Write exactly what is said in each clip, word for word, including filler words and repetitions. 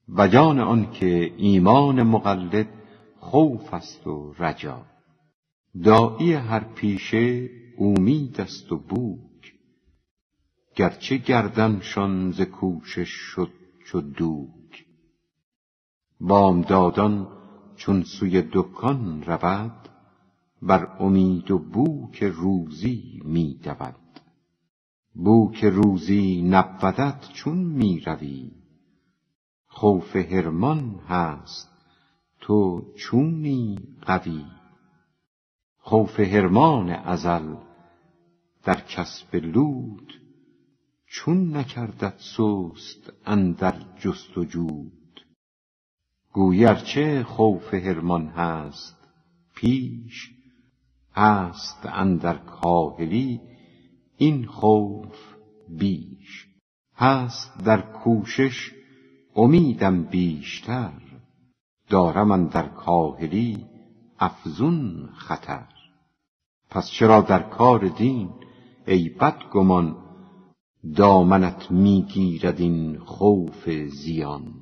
بیان آن که ایمان مقلد خوف است و رجا. داعی هر پیشه امید است و بوک، گرچه گردنشان ز کوشش شد چو دوک. بامدادان چون سوی دکان رود، بر امید و بوک روزی می دود. بوک روزی نبودت چون می روی، خوف حرمان هست تو چونی قوی. خوف حرمان ازل در کسب لوت، چون نکردت سست اندر جست و جود. گویی ارچه خوف حرمان هست پیش، هست اندر کاهلی این خوف بیش. هست در کوشش امیدم بیشتر، دارم اندر کاهلی افزون خطر. پس چرا در کار دین ای بدگمان، دامنت میگیرد این خوف زیان؟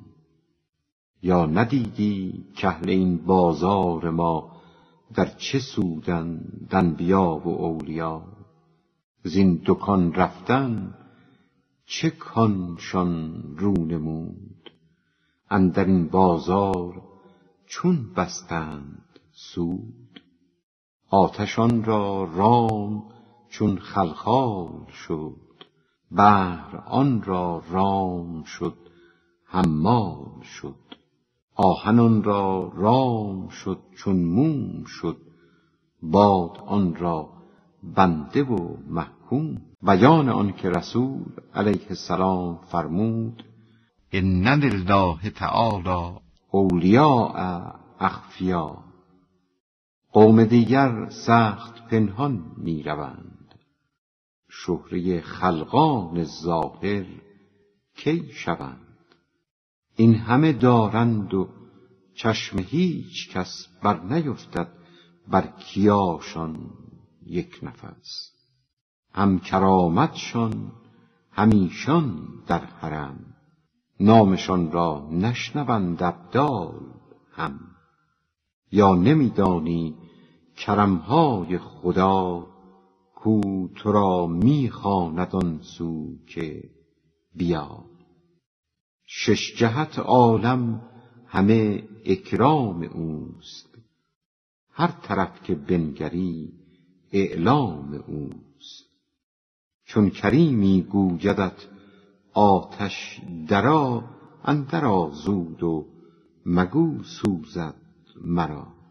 یا ندیدی کاهل این بازار ما، در چه سودند انبیا و اولیا؟ زین دکان رفتن چه کانشان رو نمود، اندر این بازار چون بستند سود. آتش آن را رام چون خلخال شد، بحر آن را رام شد حمال شد. آهن آن را رام شد چون موم شد، باد آن را بنده و محکوم. بیان آن که رسول علیه السلام فرمود، ان لله تعالی اولیاء اخفیا. قوم دیگر سخت پنهان می روند، شهره خلقان ظاهر کی شوند؟ این همه دارند و چشم هیچ کس بر نیفتد بر کیاشان یک نفس. هم کرامتشان همیشان در حرم، نامشان را نشنوند ابدال هم. یا نمیدانی کرمهای خدا، کو تو را میخواند آن سو که بیا. شش جهت عالم همه اکرام اوست، هر طرف که بنگری اعلام اوست. چون کریمی گویدت آتش درآ، اندر آ زود و مگو سوزد مرا.